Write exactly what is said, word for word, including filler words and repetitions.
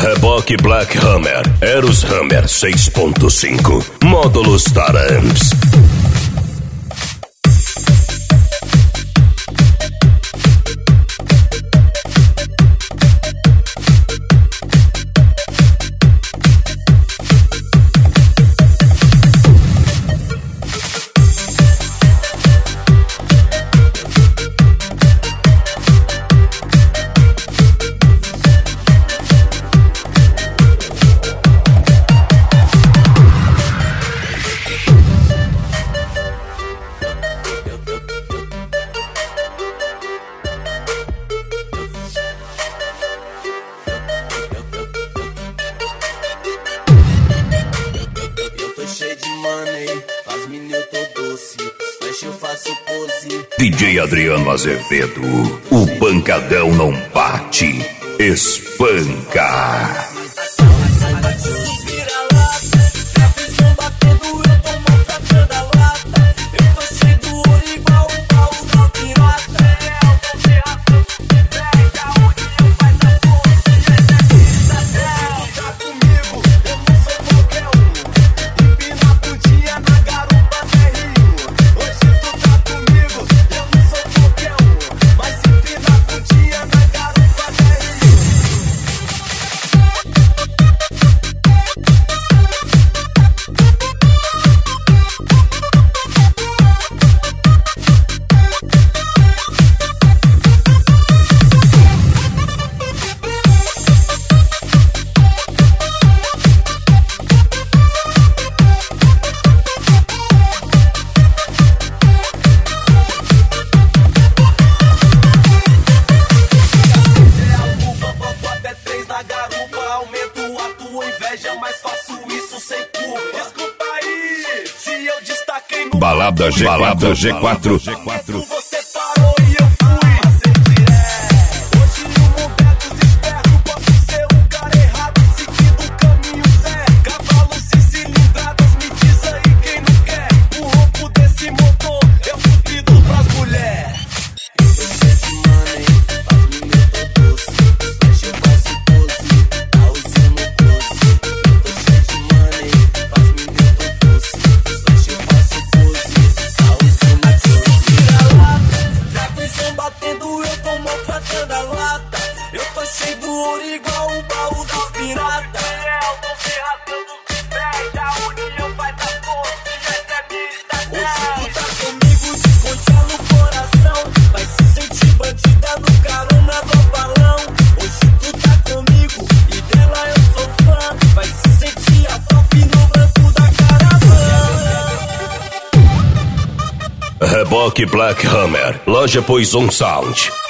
Reboque Black Hammer, Eros Hammer seis ponto cinco, módulos Taramps. D J Adriano Azevedo, o pancadão não bate, espanca. Balada G quatro, Balada G quatro. G quatro. Você parou e eu fui. Hoje no momento desesperto posso ser o cara errado, seguindo o caminho certo. Cavalos e cilindradas, me diz aí quem não quer. O ronco desse motor é o fudido pras mulheres. Eu tô cheio de money, as meninas tão doce. Fecha eu faço pose, tá usando close. Eu tô cheio de money, as meninas tão doce. Fecha eu faço pose. Batendo, eu tô maltratando a lata. Eu tô cheio do ouro igual o baú dos pirata. Eu tô ferrando os pés, a união vai dar força e essa é minha estratégia. Hoje tu tá comigo, desconte no coração. Vai se sentir bandida no carona do balão. Hoje tu tá comigo e dela eu sou fã. Vai se sentir a top no branco da caravana. Reboque Black Hammer, loja Poison Sound.